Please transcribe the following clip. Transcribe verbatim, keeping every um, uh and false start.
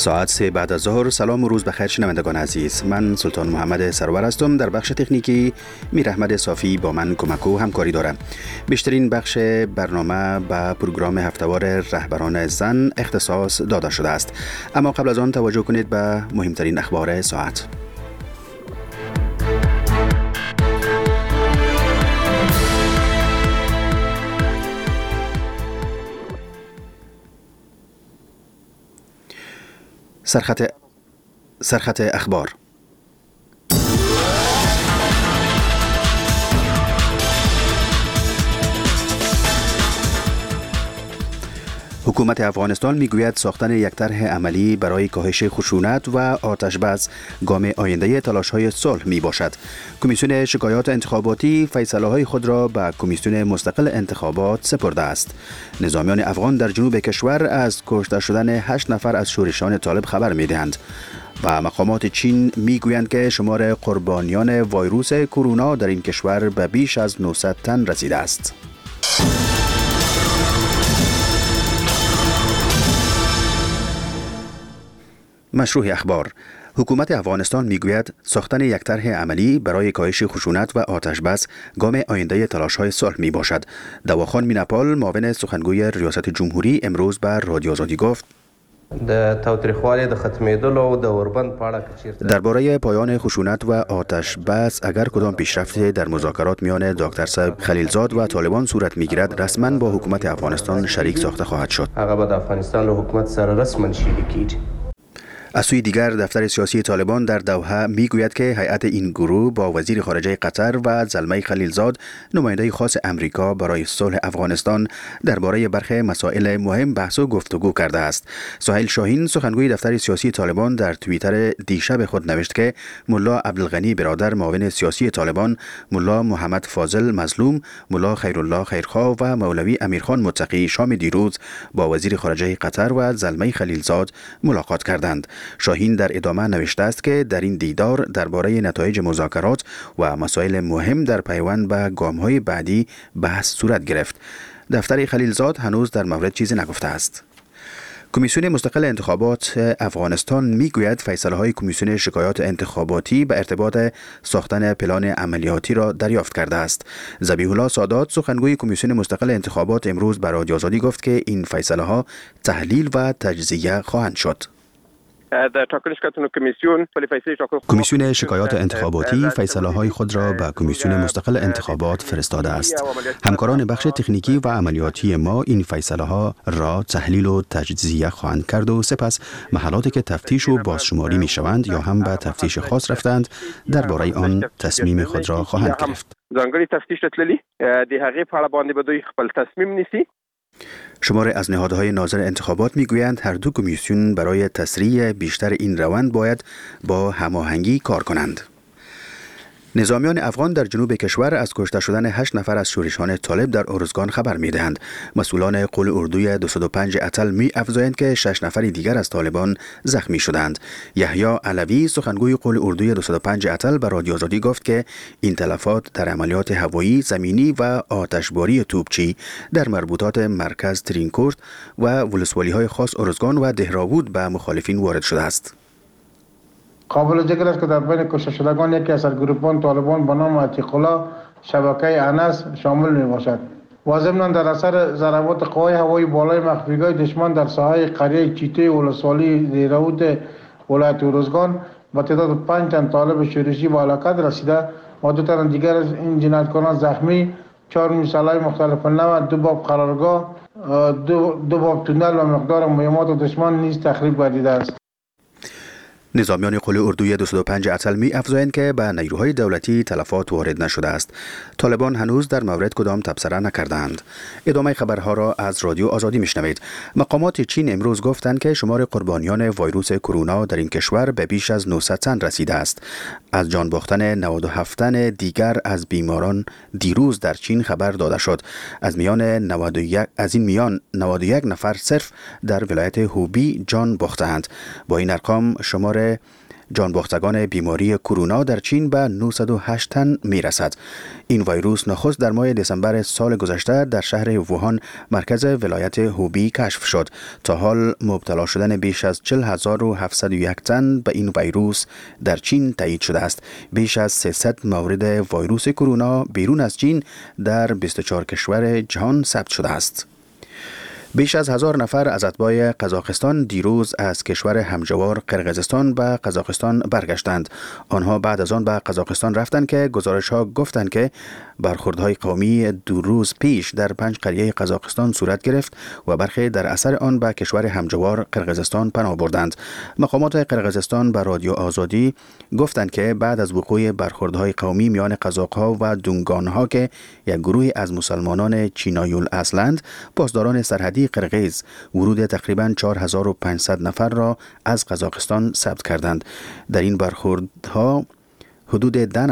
ساعت سه بعد از ظهر. سلام و روز بخیر شنوندگان عزیز، من سلطان محمد سرور هستم. در بخش تکنیکی میر احمد صافی با من کمک و همکاری دارم. بیشترین بخش برنامه به پروگرام هفتهوار رهبران زن اختصاص داده شده است، اما قبل از آن توجه کنید به مهمترین اخبار ساعت. سرخط سرخط اخبار. حکومت افغانستان میگوید ساختن یک طرح عملی برای کاهش خشونت و آتش بس گام آینده تلاش‌های صلح می باشد. کمیسیون شکایات انتخاباتی فیصله‌های خود را به کمیسیون مستقل انتخابات سپرده است. نظامیان افغان در جنوب کشور از کشته شدن هشت نفر از شورشیان طالب خبر می‌دهند و مقامات چین میگویند که شمار قربانیان ویروس کرونا در این کشور به بیش از نهصد تن رسیده است. مشروع اخبار. حکومت افغانستان میگوید ساختن یک طرح عملی برای کاهش خشونت و آتش بس گام آینده تلاش‌های صلح می باشد. دواخان میناپال، معاون سخنگوی ریاست جمهوری، امروز به رادیو آزادی گفت د تاوتریخوالي د ختمېدلو د اوربند په اړه که چیرته درباره پایان خشونت و آتش بس اگر کدام پیشرفتی در مذاکرات میان دکتر صاحب خلیلزاد و طالبان صورت میگیرد، رسما با حکومت افغانستان شریک ساخته خواهد شد. هغه به د افغانستان له حکومت سره رسما شریک کیږي. از سوی دیگر دفتر سیاسی طالبان در دوحه میگوید که هیئت این گروه با وزیر خارجه قطر و زلمه خلیلزاد، نماینده خاص امریکا برای صلح افغانستان، درباره برخی مسائل مهم بحث و گفتگو کرده است. سهیل شاهین، سخنگوی دفتر سیاسی طالبان، در توییتر دیشب خود نوشت که ملا عبدالغنی برادر، معاون سیاسی طالبان، ملا محمد فاضل مظلوم، ملا خیرالله خیرخواه و مولوی امیرخان متقی شام دیروز با وزیر خارجه قطر و زلمه خلیلزاد ملاقات کردند. شاهین در ادامه نوشته است که در این دیدار درباره نتایج مذاکرات و مسائل مهم در پیوند به گام‌های بعدی بحث صورت گرفت. دفتر خلیلزاد هنوز در مورد چیزی نگفته است. کمیسیون مستقل انتخابات افغانستان میگوید فیصله‌های کمیسیون شکایات انتخاباتی به ارتباط ساختن پلان عملیاتی را دریافت کرده است. ذبیح الله سادات، سخنگوی کمیسیون مستقل انتخابات، امروز به رادیو آزادی گفت که این فیصله‌ها تحلیل و تجزیه خواهند شد. کمیسیون شکایات انتخاباتی فیصله‌های خود را به کمیسیون مستقل انتخابات فرستاده است. همکاران بخش تکنیکی و عملیاتی ما این فیصله‌ها را تحلیل و تجزیه خواهند کرد و سپس محلاتی که تفتیش و بازشماری می‌شوند یا هم به تفتیش خاص رفتند، درباره آن تصمیم خود را خواهند گرفت. ځانګړي تفتیش تللی د هغې په اړه باندې به دوی خپل تصمیم نیسي. شمار از نهادهای ناظر انتخابات میگویند هر دو کمیسیون برای تسریع بیشتر این روند باید با هماهنگی کار کنند. نظامیان افغان در جنوب کشور از کشته شدن هشت نفر از شورشیان طالب در ارزگان خبر می‌دهند. مسئولان قول اردوی دویست و پنج اتل می‌افزایند که شش نفر دیگر از طالبان زخمی شدند. یحیی علوی، سخنگوی قول اردوی دویست و پنج اتل، به رادیو آزادی گفت که این تلفات در عملیات هوایی، زمینی و آتشباری توپچی در مربوطات مرکز ترینکورت و ولسوالی‌های خاص ارزگان و دهراوود به مخالفین وارد شده است. قابل ذکر است که در بین کشته شدگان یکی از سرگروه‌های طالبان به نام عتیق الله شبکه انس شامل می باشد. و ضمناً در اثر ضربات قوای هوایی بالای مخفیگاه دشمن در ساحه قریه چیته ولسوالی دهراوود ولایت ارزگان با تعداد پنج تن طالب شورشی به هلاکت رسیده و دو تن دیگر از این جنایتکاران زخمی، چهار مسلح مختلف نوع، دو باب قرارگاه، دو, دو باب تونل و مقدار مهمات دشمن نیز تخریب گردیده است. نظامیان قول اردوی دویست و پنج اتل می افزایند که به نیروهای دولتی تلفات وارد نشده است. طالبان هنوز در مورد کدام تبصره نکردند. ادامه خبرها را از رادیو آزادی میشنوید. مقامات چین امروز گفتند که شمار قربانیان ویروس کرونا در این کشور به بیش از نهصد تن رسیده است. از جان باختن نود و هفت تن دیگر از بیماران دیروز در چین خبر داده شد. از میان نود و یک از این میان نود و یک نفر صرف در ولایت هوبی جان باختند. با این ارقام شمار جانباختگان بیماری کرونا در چین به نهصد و هشت تن می رسد. این ویروس نخست در ماه دسامبر سال گذشته در شهر ووهان مرکز ولایت هوبی کشف شد. تا حال مبتلا شدن بیش از چهل هزار و هفتصد و یک تن به این ویروس در چین تایید شده است. بیش از سیصد مورد ویروس کرونا بیرون از چین در بیست و چهار کشور جهان ثبت شده است. بیش از هزار نفر از اتباع قزاقستان دیروز از کشور همجوار قرقیزستان به قزاقستان برگشتند. آنها بعد از آن به قزاقستان رفتند که گزارش‌ها گفتند که برخوردهای قومی دو روز پیش در پنج قریه قزاقستان صورت گرفت و برخی در اثر آن به کشور همجوار قرقیزستان پناه بردند. مقامات قرقیزستان به رادیو آزادی گفتند که بعد از وقوع برخوردهای قومی میان قزاق‌ها و دونگان‌ها که یک گروه از مسلمانان چینایول اصلند، پاسداران سرحدی قرقیز ورود تقریباً چهار هزار و پانصد نفر را از قزاقستان ثبت کردند. در این برخوردها حدود ده